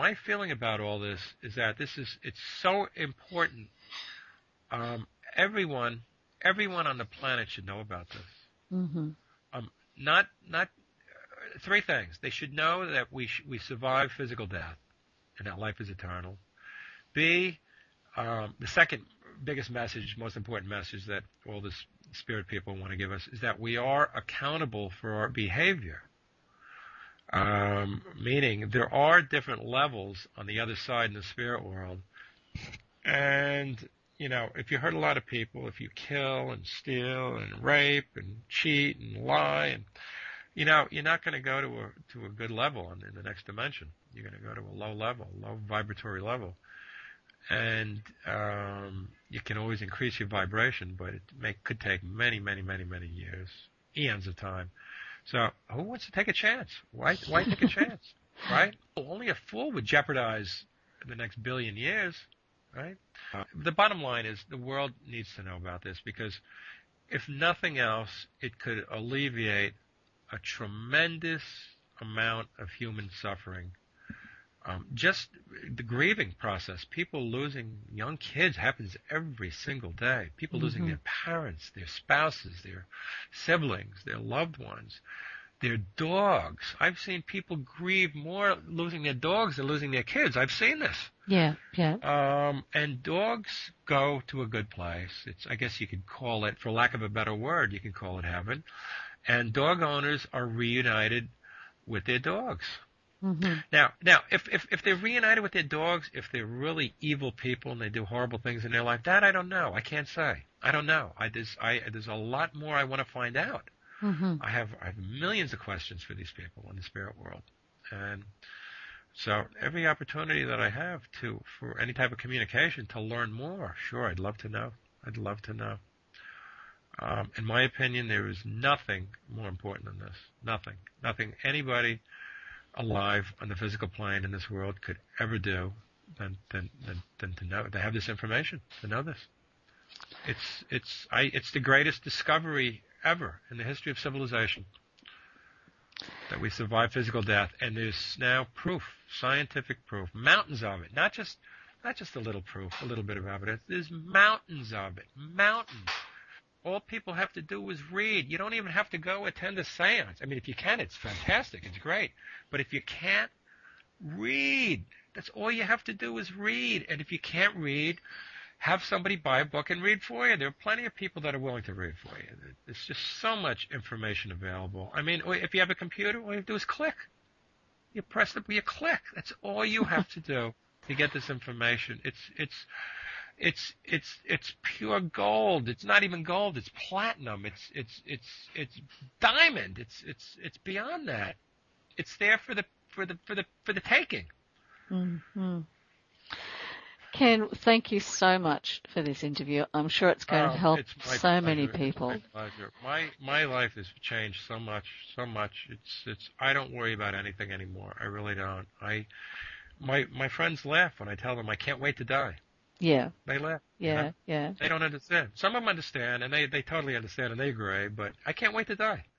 my feeling about all this is that it's so important. Everyone on the planet should know about this. Mm-hmm. Not three things. They should know that we survive physical death, and that life is eternal. B, the second biggest message, most important message that all the spirit people want to give us is that we are accountable for our behavior. Meaning there are different levels on the other side in the spirit world. And, if you hurt a lot of people, if you kill and steal and rape and cheat and lie, and, you're not going to go to a good level in the next dimension. You're going to go to a low level, low vibratory level. And you can always increase your vibration, but it could take many, many, many, many years, eons of time. So who wants to take a chance? Why take a chance, right? Only a fool would jeopardize the next billion years, right? The bottom line is the world needs to know about this because if nothing else, it could alleviate a tremendous amount of human suffering. Just the grieving process, people losing young kids happens every single day. People losing their parents, their spouses, their siblings, their loved ones, their dogs. I've seen people grieve more losing their dogs than losing their kids. I've seen this. Yeah. And dogs go to a good place. I guess you could call it, for lack of a better word, you can call it heaven. And dog owners are reunited with their dogs. Mm-hmm. Now, if they're reunited with their dogs, if they're really evil people and they do horrible things in their life, that I don't know. I can't say. I don't know. There's a lot more I want to find out. Mm-hmm. I have millions of questions for these people in the spirit world, and so every opportunity that I have for any type of communication to learn more, sure, I'd love to know. I'd love to know. In my opinion, there is nothing more important than this. Nothing anybody alive on the physical plane in this world could ever do than to have this information, to know this. It's the greatest discovery ever in the history of civilization that we survive physical death, and there's now proof, scientific proof, mountains of it, not just a little proof, a little bit of evidence. There's mountains of it, mountains. All people have to do is read. You don't even have to go attend a seance. I mean, if you can, it's fantastic. It's great. But if you can't, read. That's all you have to do is read. And if you can't read, have somebody buy a book and read for you. There are plenty of people that are willing to read for you. There's just so much information available. I mean, if you have a computer, all you have to do is click. You press you click. That's all you have to do to get this information. It's pure gold. It's not even gold. It's platinum. It's diamond. It's beyond that. It's there for the taking. Mm-hmm. Ken, thank you so much for this interview. I'm sure it's going to help so many people. It's my pleasure. My life has changed so much. It's I don't worry about anything anymore. I really don't. My friends laugh when I tell them I can't wait to die. Yeah. They laugh. Yeah. They don't understand. Some of them understand, and they totally understand, and they agree, but I can't wait to die.